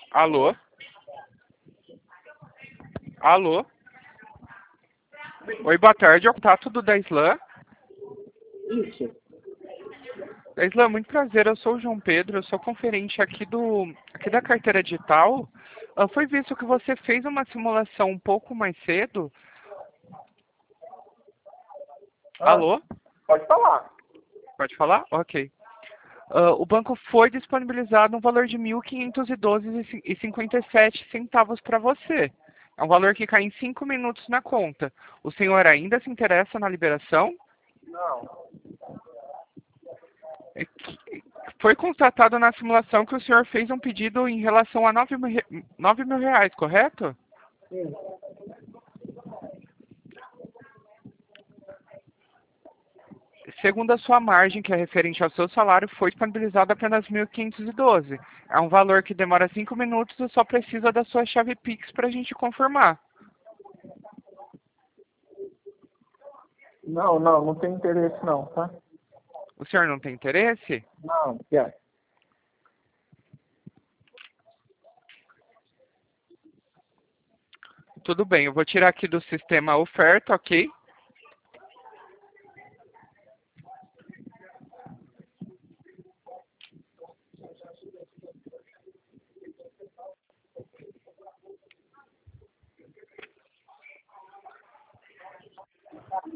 Alô? Alô? Oi, boa tarde. É o contato do Daislan. Isso. Daislan, muito prazer. Eu sou o João Pedro. Eu sou conferente aqui da carteira digital. Foi visto que você fez uma simulação um pouco mais cedo. Ah, Alô? pode falar. Pode falar? Ok. O banco foi disponibilizado um valor de R$ 1.512,57 para você. É um valor que cai em 5 minutos na conta. O senhor ainda se interessa na liberação? Não. Foi constatado na simulação que o senhor fez um pedido em relação a R$ 9.000, correto? Sim. Segundo a sua margem, que é referente ao seu salário, foi disponibilizado apenas 1.512. É um valor que demora 5 minutos e só precisa da sua chave Pix para a gente confirmar. Não tem interesse não, tá? O senhor não tem interesse? Não, quer. Tudo bem, eu vou tirar aqui do sistema a oferta, ok?